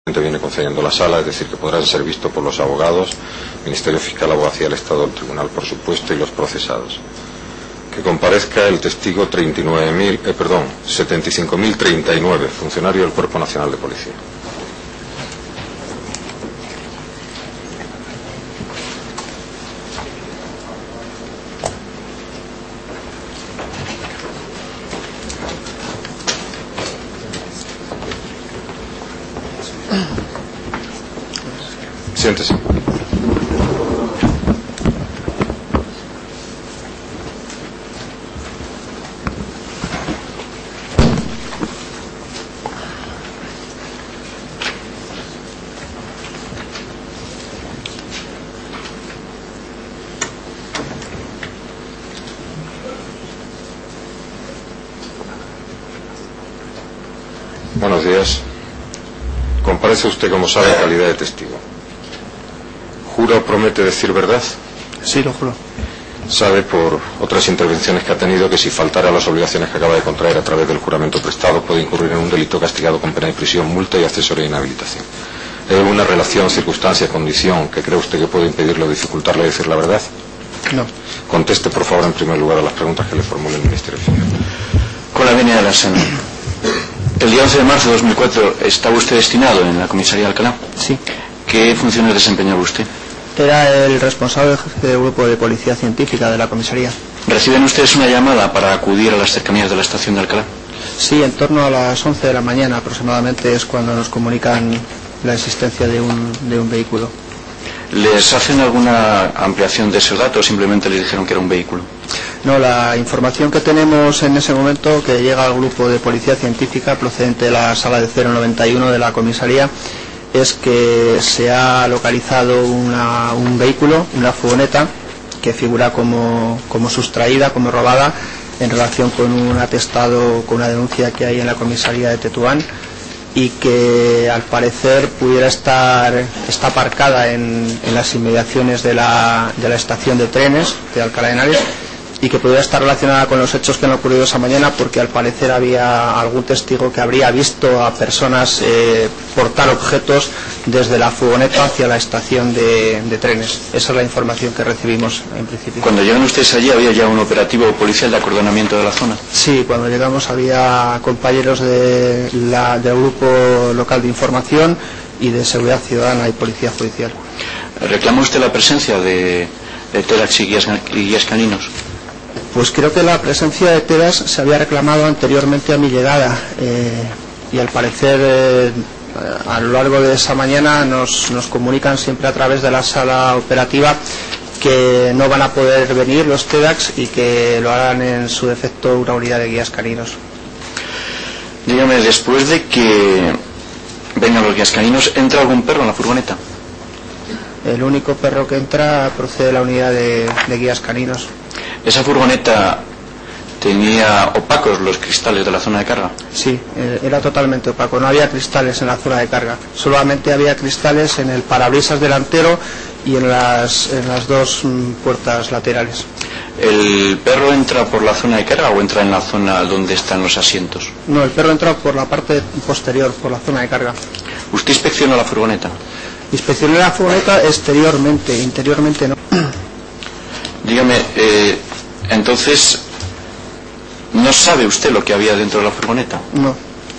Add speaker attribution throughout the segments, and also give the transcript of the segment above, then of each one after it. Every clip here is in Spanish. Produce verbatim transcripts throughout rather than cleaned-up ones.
Speaker 1: viene concediendo la sala, es decir, que podrán ser vistos por los abogados, Ministerio Fiscal, Abogacía del Estado, el Tribunal, por supuesto, y los procesados. Que comparezca el testigo treinta y nueve mil, eh, perdón, setenta y cinco mil treinta y nueve, funcionario del Cuerpo Nacional de Policía. Siéntese. Buenos días. Comparece usted, como sabe, en calidad de testigo. ¿Jura o promete decir verdad?
Speaker 2: Sí, lo juro.
Speaker 1: Sabe, por otras intervenciones que ha tenido, que si faltara a las obligaciones que acaba de contraer a través del juramento prestado, puede incurrir en un delito castigado con pena de prisión, multa y accesoria inhabilitación. ¿Hay alguna relación, circunstancia, condición que cree usted que puede impedirle o dificultarle decir la verdad?
Speaker 2: No.
Speaker 1: Conteste, por favor, en primer lugar a las preguntas que le formule el Ministerio Fiscal.
Speaker 3: Con la venia de la Sena. El día once de marzo de dos mil cuatro estaba usted destinado en la comisaría de Alcalá.
Speaker 2: Sí.
Speaker 3: ¿Qué funciones desempeñaba usted?
Speaker 2: Era el responsable del grupo de policía científica de la comisaría.
Speaker 3: ¿Reciben ustedes una llamada para acudir a las cercanías de la estación de Alcalá?
Speaker 2: Sí, en torno a las once de la mañana aproximadamente es cuando nos comunican la existencia de un, de un vehículo.
Speaker 3: ¿Les hacen alguna ampliación de esos datos o simplemente les dijeron que era un vehículo?
Speaker 2: No, la información que tenemos en ese momento, que llega al grupo de policía científica procedente de la sala de cero noventa y uno de la comisaría, es que se ha localizado una, un vehículo, una furgoneta, que figura como, como sustraída, como robada, en relación con un atestado, con una denuncia que hay en la comisaría de Tetuán, y que al parecer pudiera estar está aparcada en, en las inmediaciones de la, de la estación de trenes de Alcalá de Henares, y que pudiera estar relacionada con los hechos que han ocurrido esa mañana, porque al parecer había algún testigo que habría visto a personas eh, portar objetos desde la furgoneta hacia la estación de, de trenes. Esa es la información que recibimos en principio.
Speaker 3: Cuando llegan ustedes allí, ¿había ya un operativo policial de acordonamiento de la zona?
Speaker 2: Sí, cuando llegamos había compañeros de la, del grupo local de información y de seguridad ciudadana y policía judicial.
Speaker 3: ¿Reclama usted la presencia de, de TEDx y guías, y guías caninos?
Speaker 2: Pues creo que la presencia de TEDx se había reclamado anteriormente a mi llegada, eh, y al parecer eh, a lo largo de esa mañana nos, nos comunican siempre a través de la sala operativa que no van a poder venir los TEDx y que lo harán en su defecto una unidad de guías caninos.
Speaker 3: Dígame, después de que vengan los guías caninos, ¿entra algún perro en la furgoneta?
Speaker 2: El único perro que entra procede de la unidad de, de guías caninos.
Speaker 3: ¿Esa furgoneta tenía opacos los cristales de la zona de carga?
Speaker 2: Sí, eh, era totalmente opaco, no había cristales en la zona de carga, solamente había cristales en el parabrisas delantero y en las, en las dos mm, puertas laterales.
Speaker 3: ¿El perro entra por la zona de carga o entra en la zona donde están los asientos?
Speaker 2: No, el perro entra por la parte posterior, por la zona de carga.
Speaker 3: ¿Usted inspeccionó la furgoneta?
Speaker 2: Inspeccioné la furgoneta exteriormente, interiormente no.
Speaker 3: Dígame, eh, entonces, ¿no sabe usted lo que había dentro de la furgoneta?
Speaker 2: No.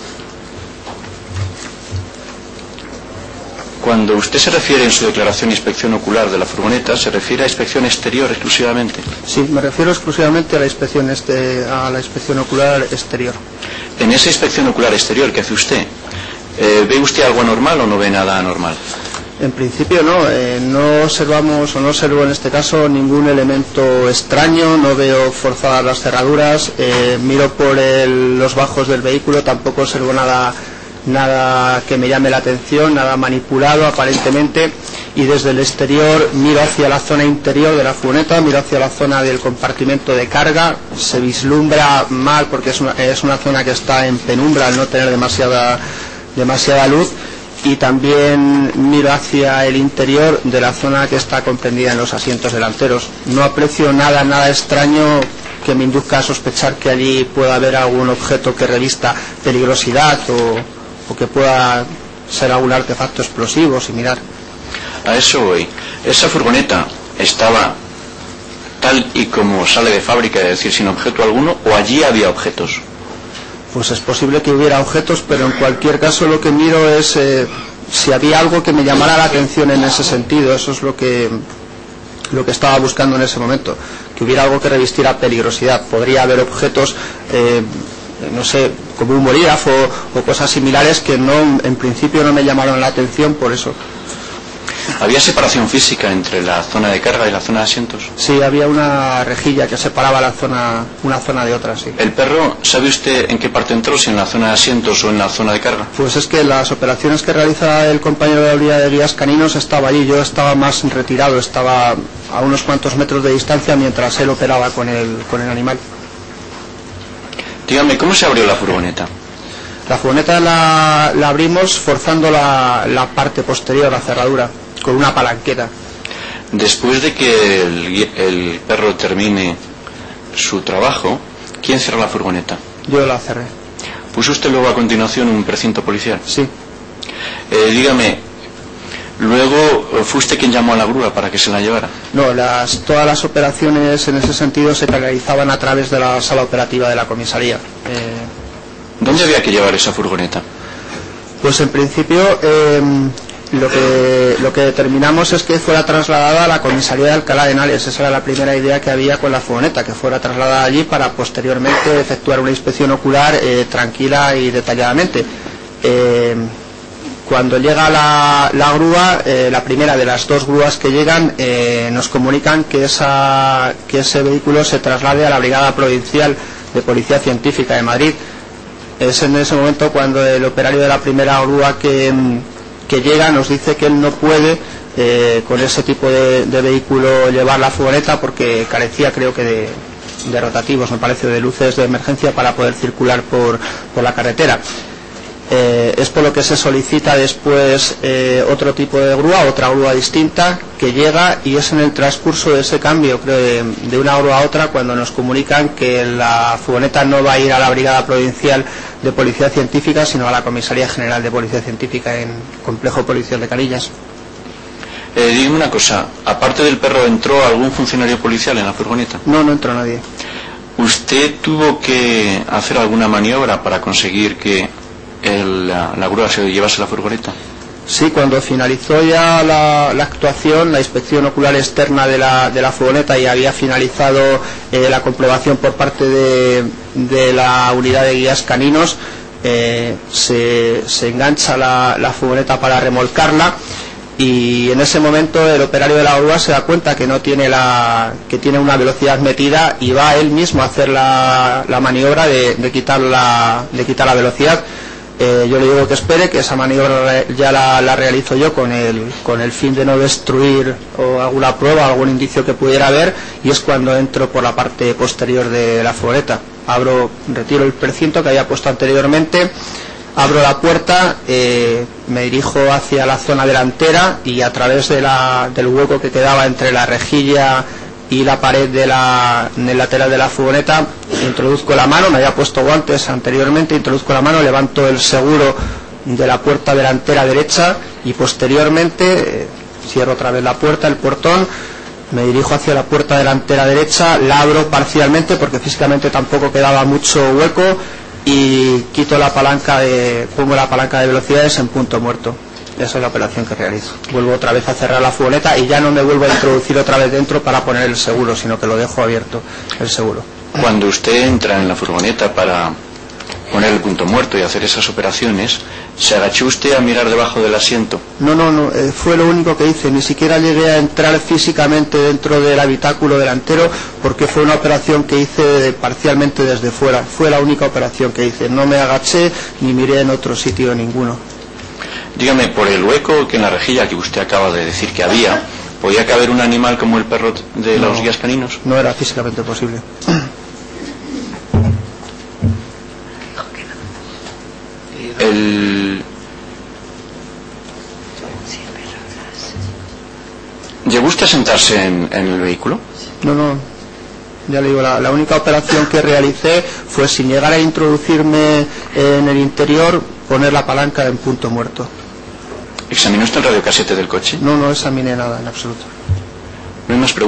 Speaker 3: Cuando usted se refiere en su declaración a inspección ocular de la furgoneta, ¿se refiere a inspección exterior exclusivamente?
Speaker 2: Sí, me refiero exclusivamente a la inspección, este, a la inspección ocular exterior.
Speaker 3: En esa inspección ocular exterior que hace usted, eh, ¿ve usted algo anormal o no ve nada anormal?
Speaker 2: En principio no, eh, no observamos o no observo en este caso ningún elemento extraño, no veo forzadas las cerraduras, eh, miro por el, los bajos del vehículo, tampoco observo nada, nada que me llame la atención, nada manipulado aparentemente, y desde el exterior miro hacia la zona interior de la furgoneta, miro hacia la zona del compartimento de carga, se vislumbra mal porque es una, es una zona que está en penumbra al no tener demasiada, demasiada luz. Y también miro hacia el interior de la zona que está comprendida en los asientos delanteros. No aprecio nada, nada extraño que me induzca a sospechar que allí pueda haber algún objeto que revista peligrosidad o, o que pueda ser algún artefacto explosivo similar.
Speaker 3: A eso voy. Esa furgoneta estaba tal y como sale de fábrica, es decir, sin objeto alguno, o allí había objetos.
Speaker 2: Pues es posible que hubiera objetos, pero en cualquier caso lo que miro es eh, si había algo que me llamara la atención en ese sentido. Eso es lo que lo que estaba buscando en ese momento, que hubiera algo que revistiera peligrosidad. Podría haber objetos, eh, no sé, como un bolígrafo o cosas similares que no, en principio no me llamaron la atención por eso.
Speaker 3: ¿Había separación física entre la zona de carga y la zona de asientos?
Speaker 2: Sí, había una rejilla que separaba la zona, una zona de otra, sí.
Speaker 3: ¿El perro, sabe usted en qué parte entró, si en la zona de asientos o en la zona de carga?
Speaker 2: Pues es que las operaciones que realiza el compañero de la unidad de guías caninos estaba allí, yo estaba más retirado, estaba a unos cuantos metros de distancia mientras él operaba con el, con el animal.
Speaker 3: Dígame, ¿cómo se abrió la furgoneta?
Speaker 2: La furgoneta la, la abrimos forzando la, la parte posterior, la cerradura, con una palanqueta.
Speaker 3: Después de que el, el perro termine su trabajo, ¿quién cierra la furgoneta?
Speaker 2: Yo la cerré.
Speaker 3: ¿Puso usted luego a continuación un precinto policial?
Speaker 2: Sí.
Speaker 3: Eh, dígame, luego fue usted quien llamó a la grúa para que se la llevara.
Speaker 2: No, las, todas las operaciones en ese sentido se realizaban a través de la sala operativa de la comisaría. Eh,
Speaker 3: ¿Dónde había que llevar esa furgoneta?
Speaker 2: Pues en principio eh, lo que lo que determinamos es que fuera trasladada a la comisaría de Alcalá de Henares. Esa era la primera idea que había con la furgoneta, que fuera trasladada allí para posteriormente efectuar una inspección ocular eh, tranquila y detalladamente. Eh, cuando llega la, la grúa, eh, la primera de las dos grúas que llegan, eh, nos comunican que, esa, que ese vehículo se traslade a la Brigada Provincial de Policía Científica de Madrid. Es en ese momento cuando el operario de la primera grúa que, que llega nos dice que él no puede eh, con ese tipo de, de vehículo llevar la furgoneta porque carecía, creo que de, de rotativos, me parece, de luces de emergencia para poder circular por, por la carretera. Eh, es por lo que se solicita después eh, otro tipo de grúa, otra grúa distinta que llega, y es en el transcurso de ese cambio, creo, de, de una grúa a otra, cuando nos comunican que la furgoneta no va a ir a la Brigada Provincial de Policía Científica, sino a la Comisaría General de Policía Científica en Complejo Policial de Canillas.
Speaker 3: Eh, dígame una cosa, aparte del perro, ¿entró algún funcionario policial en la furgoneta?
Speaker 2: No, no entró nadie.
Speaker 3: ¿Usted tuvo que hacer alguna maniobra para conseguir que el, la, la grúa se llevase la furgoneta?
Speaker 2: Sí, cuando finalizó ya la, la actuación, la inspección ocular externa de la, de la furgoneta, y había finalizado eh, la comprobación por parte de, de la unidad de guías caninos, eh, se, se engancha la, la furgoneta para remolcarla, y en ese momento el operario de la grúa se da cuenta que no tiene la, que tiene una velocidad metida, y va él mismo a hacer la, la maniobra de, de quitar la, de quitar la velocidad. Eh, yo le digo que espere, que esa maniobra ya la, la realizo yo con el, con el fin de no destruir o alguna prueba, algún indicio que pudiera haber, y es cuando entro por la parte posterior de la furgoneta. Abro, retiro el precinto que había puesto anteriormente, abro la puerta, eh, me dirijo hacia la zona delantera, y a través de la, del hueco que quedaba entre la rejilla y la pared de la, del lateral de la furgoneta, introduzco la mano, me había puesto guantes anteriormente, introduzco la mano, levanto el seguro de la puerta delantera derecha, y posteriormente eh, cierro otra vez la puerta, el portón, me dirijo hacia la puerta delantera derecha, la abro parcialmente porque físicamente tampoco quedaba mucho hueco, y quito la palanca de, pongo la palanca de velocidades en punto muerto. Esa es la operación que realizo. Vuelvo otra vez a cerrar la furgoneta, y ya no me vuelvo a introducir otra vez dentro para poner el seguro, sino que lo dejo abierto, el seguro.
Speaker 3: Cuando usted entra en la furgoneta para poner el punto muerto y hacer esas operaciones, ¿se agachó usted a mirar debajo del asiento?
Speaker 2: No, no, no, eh, fue lo único que hice. Ni siquiera llegué a entrar físicamente dentro del habitáculo delantero, porque fue una operación que hice de, parcialmente desde fuera. Fue la única operación que hice. No me agaché ni miré en otro sitio ninguno.
Speaker 3: Dígame, por el hueco que en la rejilla que usted acaba de decir que había, ¿podía caber un animal como el perro de
Speaker 2: no,
Speaker 3: los guías caninos?
Speaker 2: No era físicamente posible.
Speaker 3: El... ¿Llegó usted a sentarse en, en el vehículo?
Speaker 2: No, no. Ya le digo, la, la única operación que realicé fue, sin llegar a introducirme en el interior, poner la palanca en punto muerto.
Speaker 3: ¿Examinó usted el radiocasete del coche?
Speaker 2: No, no examiné nada en absoluto.
Speaker 3: No hay más preguntas.